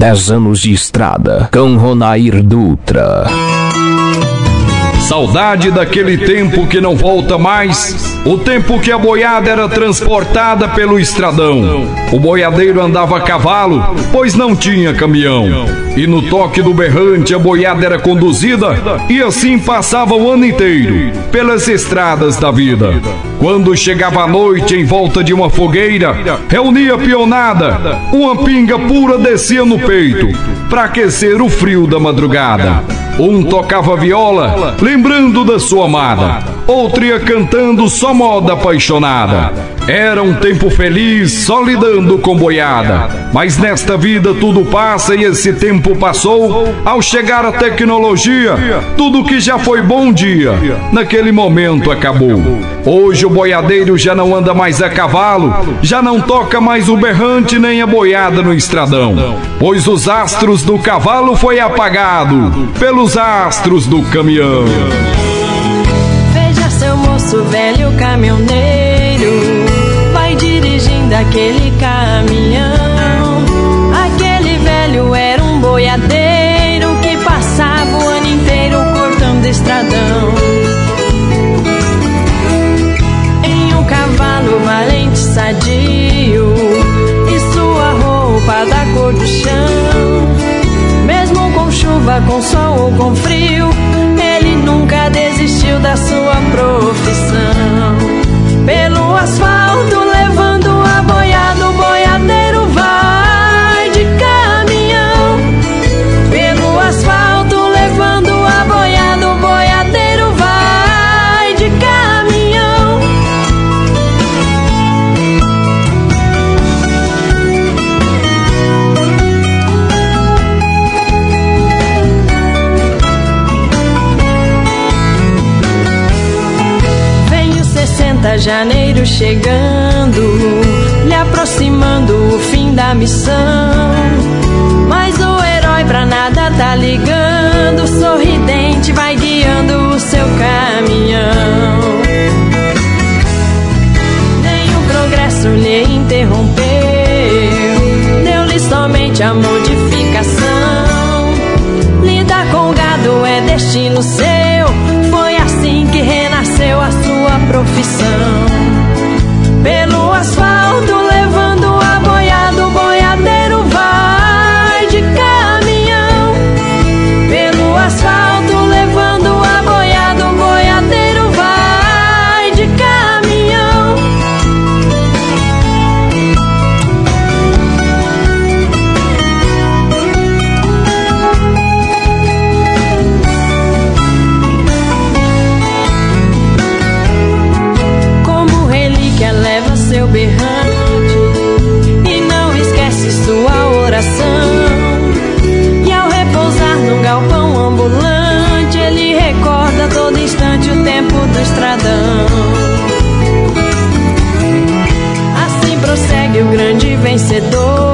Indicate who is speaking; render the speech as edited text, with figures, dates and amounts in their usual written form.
Speaker 1: 10 anos de estrada com Ronair Dutra.
Speaker 2: Saudade daquele tempo que não volta mais, o tempo que a boiada era transportada pelo estradão. O boiadeiro andava a cavalo, pois não tinha caminhão. E no toque do berrante a boiada era conduzida, e assim passava o ano inteiro, pelas estradas da vida. Quando chegava a noite em volta de uma fogueira, reunia a pionada, uma pinga pura descia no peito, pra aquecer o frio da madrugada. Um tocava viola, lembrando da sua amada, outro ia cantando só moda apaixonada. Era um tempo feliz, só lidando com boiada. Mas nesta vida tudo passa e esse tempo passou. Ao chegar a tecnologia, tudo que já foi bom dia, naquele momento acabou. Hoje o boiadeiro já não anda mais a cavalo, já não toca mais o berrante nem a boiada no estradão, pois os astros do cavalo foi apagado pelos astros do caminhão.
Speaker 3: Veja seu moço velho caminhoneiro, vai dirigindo aquele caminhão. Aquele velho era um boiadeiro que passava o ano inteiro cortando estradão. Em um cavalo valente sadio e sua roupa da cor do chão, mesmo com chuva, com sol ou com frio, ele nunca desistiu da sua profissão. Pelo asfalto levando a boiada, o boiadeiro vai de caminhão. Pelo asfalto levando a boiada, o boiadeiro vai de caminhão. Janeiro chegando, lhe aproximando o fim da missão. Mas o herói pra nada tá ligando, sorridente vai guiando o seu caminhão. Nem o progresso lhe interrompeu, deu-lhe somente a modificação. Lidar com gado é destino seu, foi assim que renasceu a sua profissão. Pelo asfalto levando a boiada, o boiadeiro vai de caminhão. Pelo asfalto levando a boiada, o boiadeiro vai de caminhão. Leva seu berrante e não esquece sua oração. E ao repousar no galpão ambulante, ele recorda a todo instante o tempo do estradão. Assim prossegue o grande vencedor,